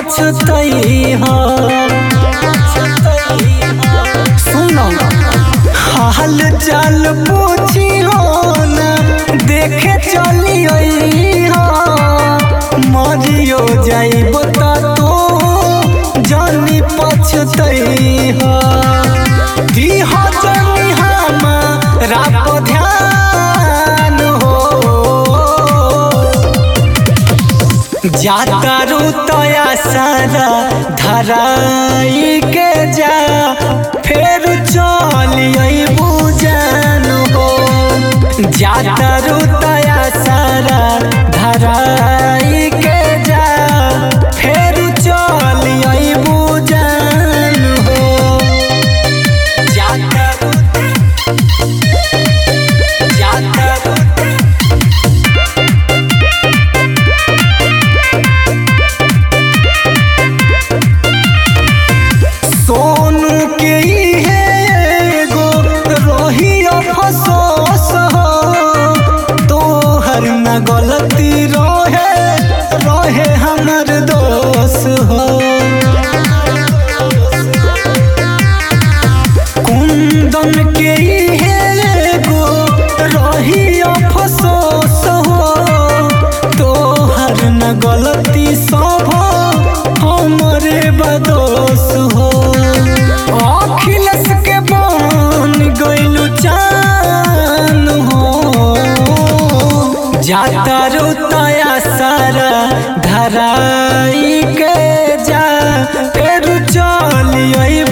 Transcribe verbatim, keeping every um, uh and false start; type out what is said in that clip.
पछतई हो। सुनो हाल चाल पूछी हो ना देखे चली हो मरियो जाइब तो जानी पछतई हो। दीह जानी हमारा पर ध्यान हो जाता रुतया सारा धराई के जा फिर चलिए बुझान हो। जाता रुतया सारा धराई के जा फिर चलिए बुझान हो। जाता जाता सोनू के एगो रोही अफसोस हो तोहर न गलती रहे रहे हमर दोष हो। कुंदन के एगो रोही अफसोस हो तोहर न गलती सब हमरे बदोस हो। अखिलेश के बन गइलू चान हो जाता रुतया सारा धराई के जा फिर चलिए